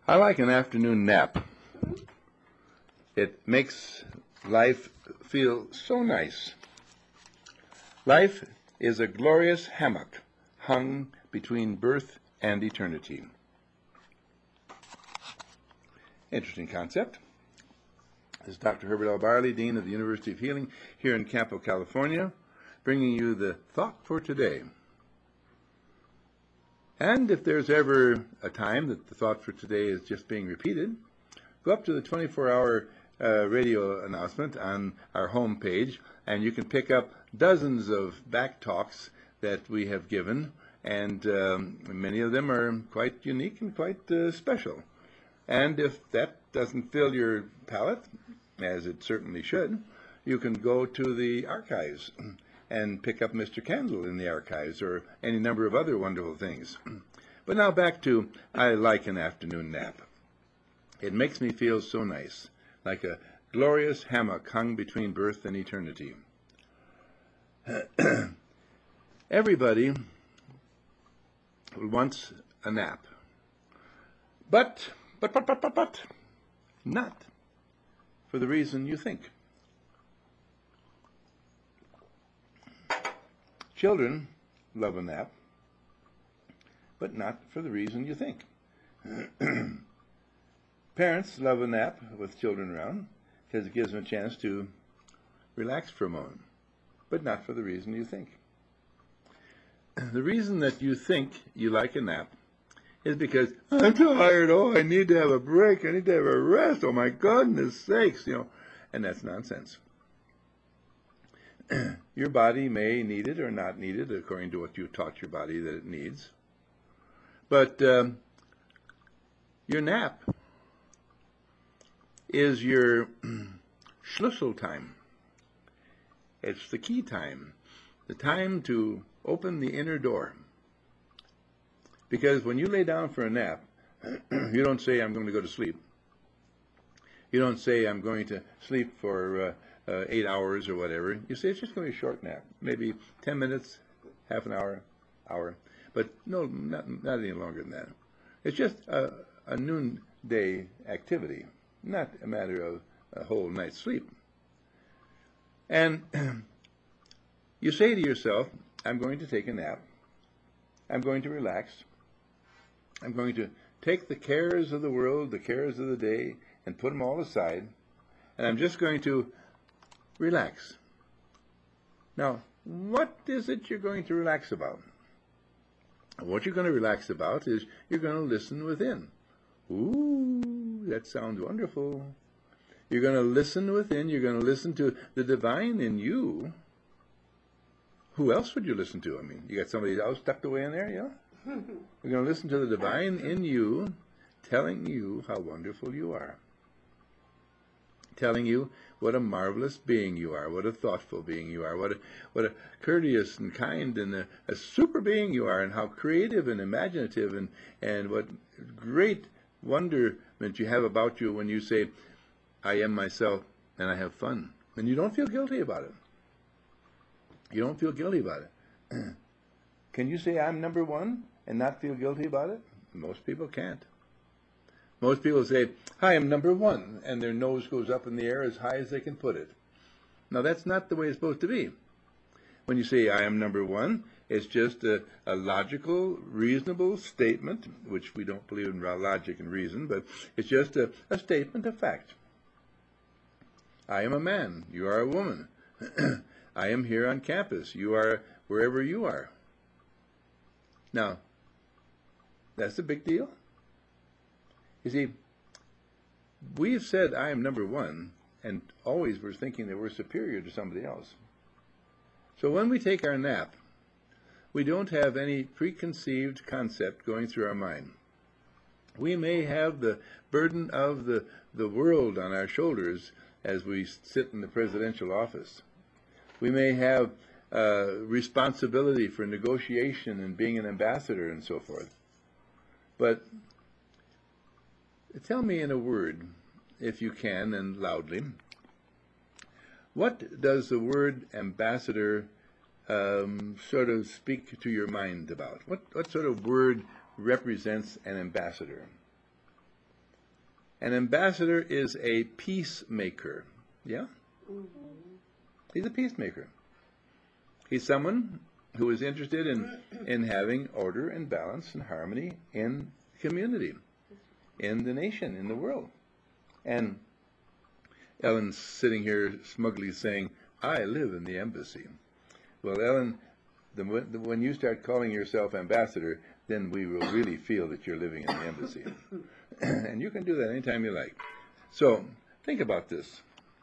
I like an afternoon nap. It makes life feel so nice. Life is a glorious hammock hung between birth and eternity. Interesting concept. This is Dr. Herbert L. Barley, Dean of the University of Healing here in Campo, California, bringing you the thought for today. And if there's ever a time that the thought for today is just being repeated, go up to the 24-hour radio announcement on our home page, and you can pick up dozens of back talks that we have given, and many of them are quite unique and quite special. And if that doesn't fill your palate, as it certainly should, you can go to the archives and pick up Mr. Candle in the archives or any number of other wonderful things. But now back to I like an afternoon nap. It makes me feel so nice, like a glorious hammock hung between birth and eternity. Everybody wants a nap, but not for the reason you think. Children love a nap, but not for the reason you think. Parents love a nap with children around because it gives them a chance to relax for a moment, but not for the reason you think. The reason that you think you like a nap is because I'm tired, I need to have a break, I need to have a rest, oh my goodness sakes, and that's nonsense. Your body may need it or not need it according to what you taught your body that it needs. But your nap is your Schlüssel time. It's the key time, the time to open the inner door. Because when you lay down for a nap, you don't say, I'm going to go to sleep. You don't say, I'm going to sleep for 8 hours or whatever. You say, it's just going to be a short nap, maybe 10 minutes, half an hour, but no, not any longer than that. It's just a noonday activity, not a matter of a whole night's sleep. And you say to yourself, I'm going to take a nap. I'm going to relax. I'm going to take the cares of the world, the cares of the day, and put them all aside. And I'm just going to relax. Now, what is it you're going to relax about? What you're going to relax about is you're going to listen within. Ooh, that sounds wonderful. You're going to listen within. You're going to listen to the divine in you. Who else would you listen to? I mean, you got somebody else tucked away in there, You're going to listen to the divine in you telling you how wonderful you are. Telling you what a marvelous being you are, what a thoughtful being you are, what a courteous and kind and a super being you are, and how creative and imaginative and what great wonderment you have about you when you say, I am myself and I have fun. And you don't feel guilty about it. You don't feel guilty about it. Can you say I'm number one and not feel guilty about it? Most people can't. Most people say, I am number one, and their nose goes up in the air as high as they can put it. Now, that's not the way it's supposed to be. When you say, I am number one, it's just a logical, reasonable statement, which we don't believe in logic and reason, but it's just a statement of fact. I am a man. You are a woman. I am here on campus. You are wherever you are. Now, that's a big deal. You see, we've said I am number one, and always we're thinking that we're superior to somebody else. So when we take our nap, we don't have any preconceived concept going through our mind. We may have the burden of the world on our shoulders as we sit in the presidential office. We may have responsibility for negotiation and being an ambassador and so forth. But tell me in a word, if you can, and loudly, what does the word ambassador sort of speak to your mind about? What sort of word represents an ambassador? An ambassador is a peacemaker. Yeah? He's a peacemaker. He's someone who is interested in having order and balance and harmony in community, in the nation, in the world. And Ellen's sitting here smugly saying, I live in the embassy. Well, Ellen, when you start calling yourself ambassador, then we will really feel that you're living in the embassy. And you can do that anytime you like. So think about this.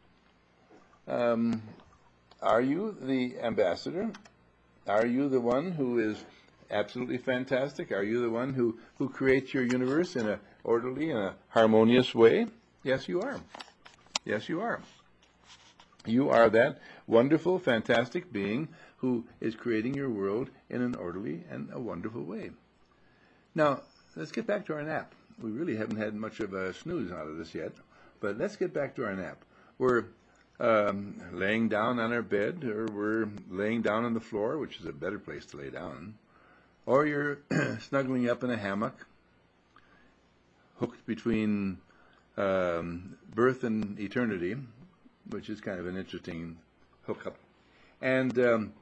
Are you the ambassador? Are you the one who is absolutely fantastic? Are you the one who creates your universe in an orderly and a harmonious way? Yes, you are. Yes, you are. You are that wonderful, fantastic being who is creating your world in an orderly and a wonderful way. Now, let's get back to our nap. We really haven't had much of a snooze out of this yet, but let's get back to our nap. We're laying down on our bed, or we're laying down on the floor, which is a better place to lay down, or you're snuggling up in a hammock, hooked between birth and eternity, which is kind of an interesting hookup. And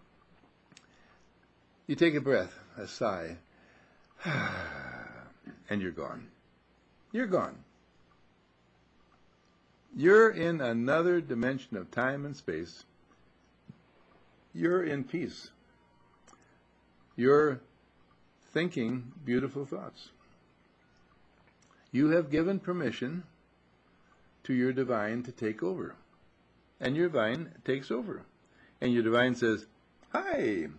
you take a breath, a sigh, and you're gone. You're gone. You're in another dimension of time and space. You're in peace. You're thinking beautiful thoughts. You have given permission to your divine to take over. And your divine takes over. And your divine says, hi,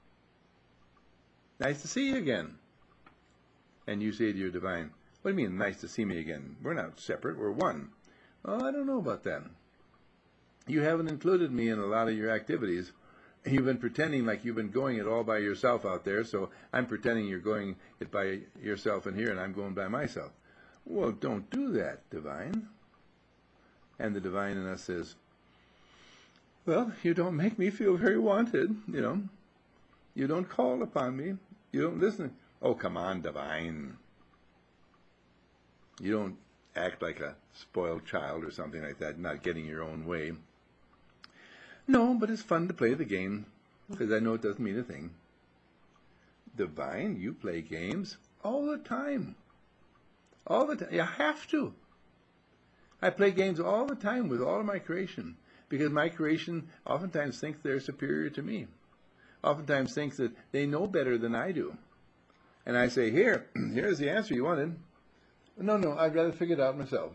nice to see you again. And you say to your divine, what do you mean, nice to see me again? We're not separate, we're one. Oh, I don't know about that. You haven't included me in a lot of your activities. You've been pretending like you've been going it all by yourself out there, so I'm pretending you're going it by yourself in here, and I'm going by myself. Well, don't do that, divine. And the divine in us says, well, you don't make me feel very wanted, you know. You don't call upon me. You don't listen. Oh, come on, divine. You don't act like a spoiled child or something like that, not getting your own way. No, but it's fun to play the game, because I know it doesn't mean a thing. Divine, you play games all the time. All the time. You have to. I play games all the time with all of my creation, because my creation oftentimes thinks they're superior to me. Oftentimes thinks that they know better than I do. And I say, here's the answer you wanted. No, I'd rather figure it out myself.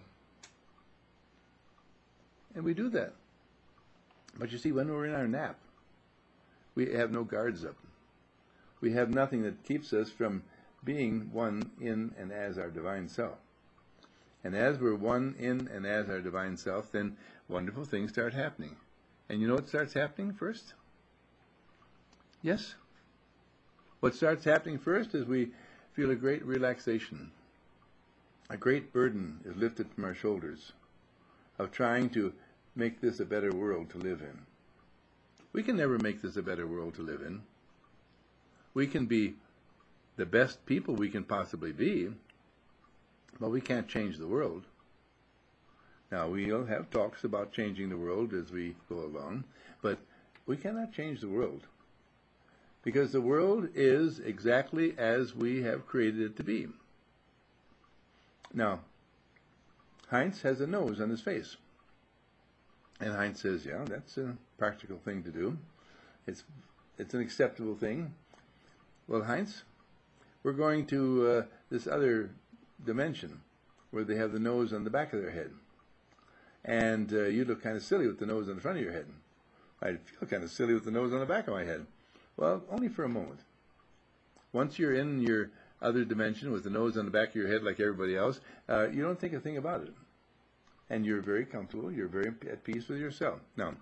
And we do that. But you see, when we're in our nap, we have no guards up. We have nothing that keeps us from being one in and as our divine self. And as we're one in and as our divine self, then wonderful things start happening. And you know what starts happening first? Yes? What starts happening first is we feel a great relaxation. A great burden is lifted from our shoulders of trying to make this a better world to live in. We can never make this a better world to live in. We can be the best people we can possibly be, but we can't change the world. Now, we'll have talks about changing the world as we go along, but we cannot change the world, because the world is exactly as we have created it to be. Now, Heinz has a nose on his face. And Heinz says, yeah, that's a practical thing to do. It's an acceptable thing. Well, Heinz, we're going to this other dimension where they have the nose on the back of their head. And you look kind of silly with the nose on the front of your head. I feel kind of silly with the nose on the back of my head. Well, only for a moment. Once you're in your other dimension with the nose on the back of your head like everybody else, you don't think a thing about it. And you're very comfortable, you're very at peace with yourself. Now,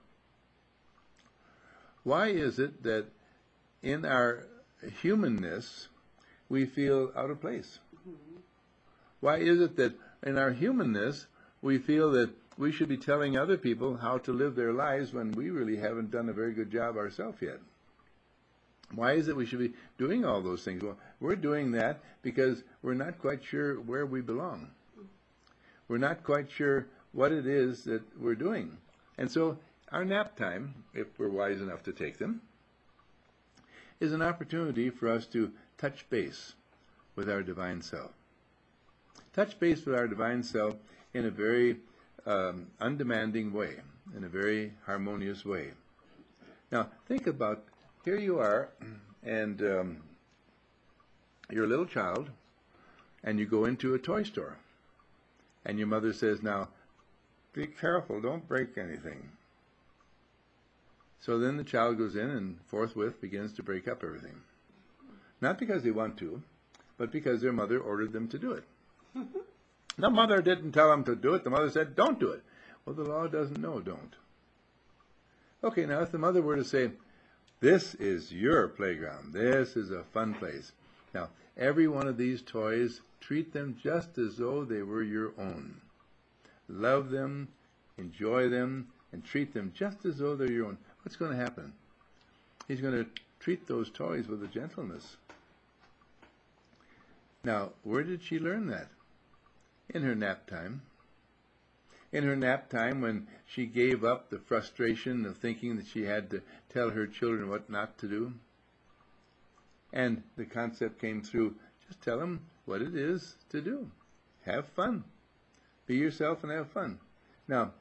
why is it that in our humanness we feel out of place? Why is it that in our humanness we feel that we should be telling other people how to live their lives when we really haven't done a very good job ourselves yet? Why is it we should be doing all those things? Well, we're doing that because we're not quite sure where we belong. we're not quite sure what it is that we're doing. And so our nap time, if we're wise enough to take them, is an opportunity for us to touch base with our divine self. Touch base with our divine self in a very undemanding way, in a very harmonious way. Now, think about, here you are, and you're a little child, and you go into a toy store, and your mother says, now, be careful, don't break anything. So then the child goes in and forthwith begins to break up everything. Not because they want to, but because their mother ordered them to do it. The mother didn't tell them to do it. The mother said, don't do it. Well, the law doesn't know, don't. Okay, now if the mother were to say, this is your playground, this is a fun place. Now, every one of these toys, treat them just as though they were your own. Love them, enjoy them, and treat them just as though they're your own. What's going to happen? He's going to treat those toys with a gentleness. Now, where did she learn that? In her nap time. In her nap time, when she gave up the frustration of thinking that she had to tell her children what not to do. And the concept came through, just tell them what it is to do. Have fun. Be yourself and have fun. Now,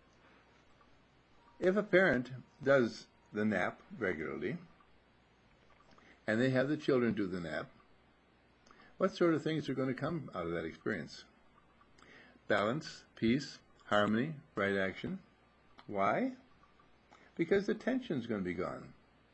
if a parent does the nap regularly, and they have the children do the nap, what sort of things are going to come out of that experience? Balance, peace, harmony, right action. Why? Because the tension's going to be gone.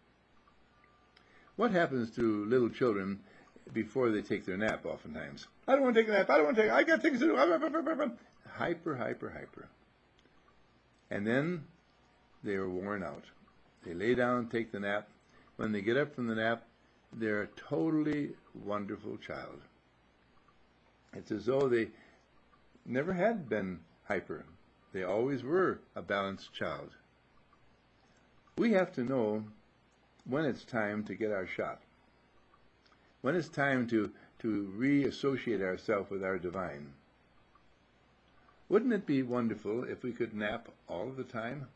What happens to little children before they take their nap oftentimes? I don't want to take a nap. I don't want to take I got things to do. Hyper, hyper, hyper. And then they are worn out. They lay down, take the nap. When they get up from the nap, they're a totally wonderful child. It's as though they never had been hyper. They always were a balanced child. We have to know when it's time to get our shot. When it's time to reassociate ourselves with our divine. Wouldn't it be wonderful if we could nap all the time?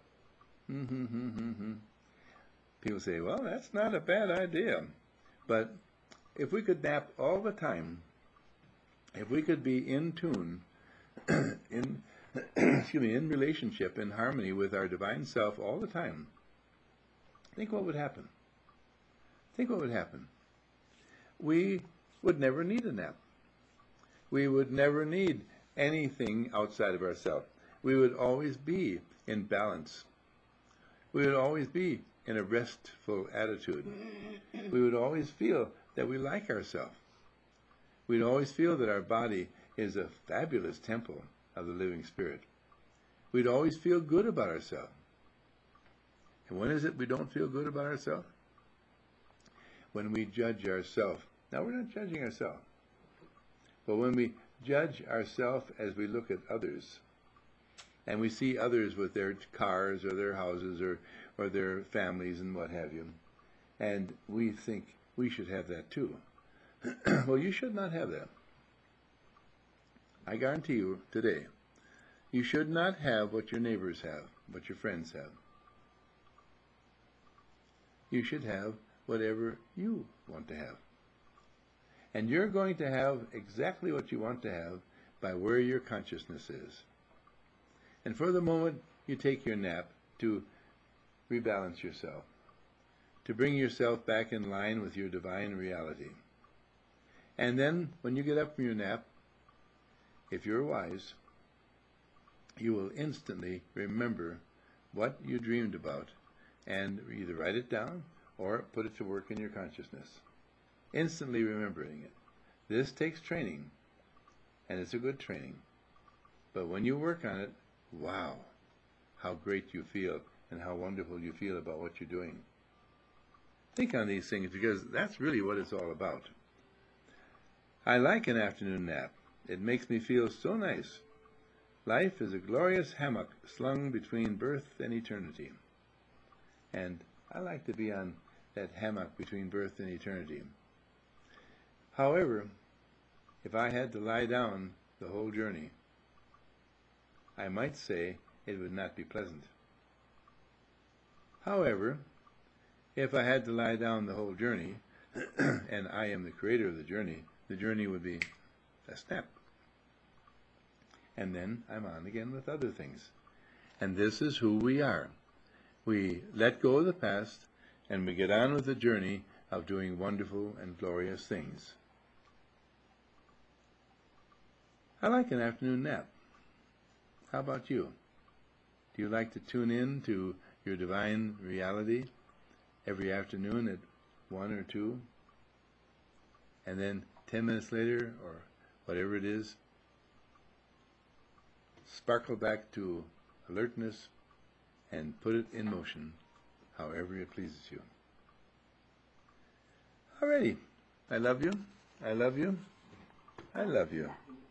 People say, well, that's not a bad idea. But if we could nap all the time, if we could be in tune, in relationship, in harmony with our divine self all the time, think what would happen. Think what would happen. We would never need a nap. We would never need anything outside of ourselves. We would always be in balance. We would always be in a restful attitude. We would always feel that we like ourselves. We'd always feel that our body is a fabulous temple of the living Spirit. We'd always feel good about ourselves. And when is it we don't feel good about ourselves? When we judge ourselves. Now, we're not judging ourselves. But when we judge ourselves as we look at others, and we see others with their cars or their houses or their families and what have you, and we think we should have that too. Well, you should not have that. I guarantee you today, you should not have what your neighbors have, what your friends have. You should have whatever you want to have. And you're going to have exactly what you want to have by where your consciousness is. And for the moment you take your nap to rebalance yourself, to bring yourself back in line with your divine reality. And then when you get up from your nap, if you're wise, you will instantly remember what you dreamed about and either write it down or put it to work in your consciousness. Instantly remembering it. This takes training, and it's a good training. But when you work on it, wow, how great you feel and how wonderful you feel about what you're doing. Think on these things, because that's really what it's all about. I like an afternoon nap. It makes me feel so nice. Life is a glorious hammock slung between birth and eternity. And I like to be on that hammock between birth and eternity. However, if I had to lie down the whole journey, I might say it would not be pleasant. However, if I had to lie down the whole journey, and I am the creator of the journey would be a snap. And then I'm on again with other things. And this is who we are. We let go of the past, and we get on with the journey of doing wonderful and glorious things. I like an afternoon nap. How about you? Do you like to tune in to your divine reality every afternoon at 1 or 2? And then 10 minutes later, or whatever it is, sparkle back to alertness and put it in motion however it pleases you. Alrighty. I love you. I love you. I love you.